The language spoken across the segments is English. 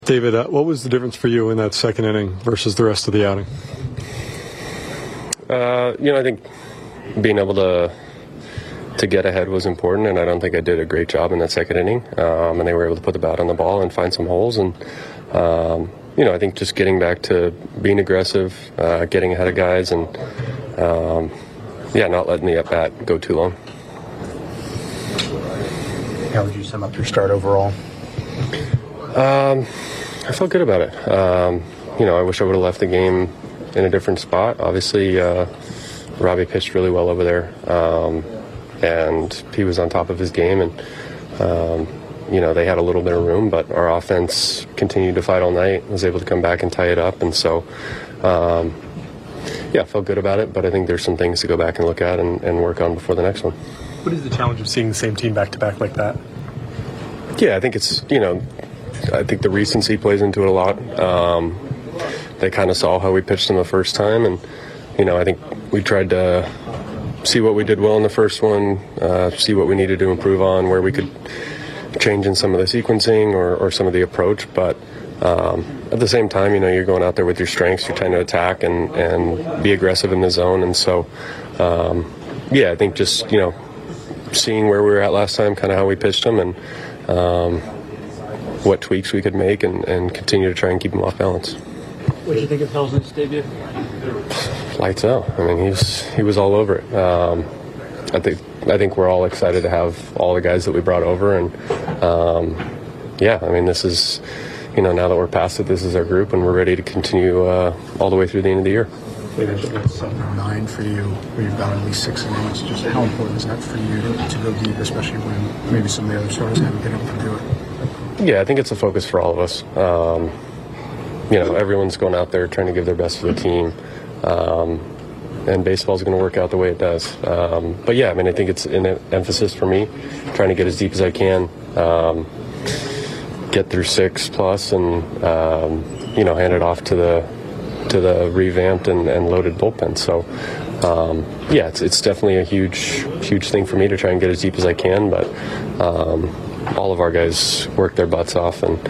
David, what was the difference for you in that second inning versus the rest of the outing? I think being able to get ahead was important, and I don't think I did a great job in that second inning. And they were able to put the bat on the ball and find some holes. And I think just getting back to being aggressive, getting ahead of guys, and not letting the at bat go too long. How would you sum up your start overall? I felt good about it. I wish I would have left the game in a different spot. Obviously, Robbie pitched really well over there, and he was on top of his game, and they had a little bit of room, but our offense continued to fight all night, was able to come back and tie it up, and so I felt good about it, but I think there's some things to go back and look at and work on before the next one. What is the challenge of seeing the same team back-to-back like that? Yeah, I think it's, I think the recency plays into it a lot. They kind of saw how we pitched them the first time, and, I think we tried to see what we did well in the first one, see what we needed to improve on, where we could change in some of the sequencing or some of the approach. But at the same time, you're going out there with your strengths, you're trying to attack and be aggressive in the zone. And so, I think just, seeing where we were at last time, kind of how we pitched them, and what tweaks we could make and continue to try and keep them off balance. What did you think of Helsley's debut? Lights out. I mean, he was all over it. I think we're all excited to have all the guys that we brought over, and this is, now that we're past it, this is our group, and we're ready to continue all the way through the end of the year. It's 7-9 for you, where you've got at least 6 innings. Just how important is that for you to go deep, especially when maybe some of the other starters haven't been able to do it? Yeah, I think it's a focus for all of us. Everyone's going out there trying to give their best for the team, and baseball's going to work out the way it does. I think it's an emphasis for me, trying to get as deep as I can, get through 6+, and hand it off to the revamped and loaded bullpen. So, it's definitely a huge thing for me to try and get as deep as I can. But all of our guys work their butts off, and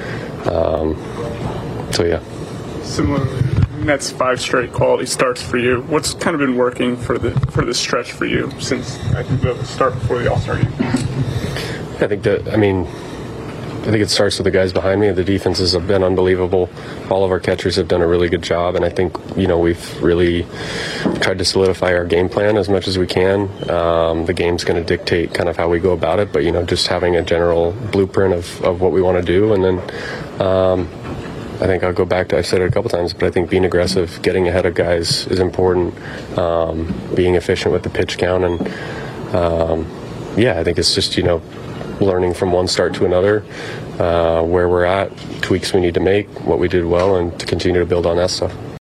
Similarly, that's 5 straight quality starts for you. What's kind of been working for this stretch for you since I think the start before the All-Star game? I think it starts with the guys behind me. The defenses have been unbelievable. All of our catchers have done a really good job, and I think, we've really tried to solidify our game plan as much as we can. The game's going to dictate kind of how we go about it, but, just having a general blueprint of what we want to do. And then I think I'll go back to, I've said it a couple times, but I think being aggressive, getting ahead of guys is important, being efficient with the pitch count. And, I think it's just, learning from one start to another, where we're at, tweaks we need to make, what we did well, and to continue to build on that stuff.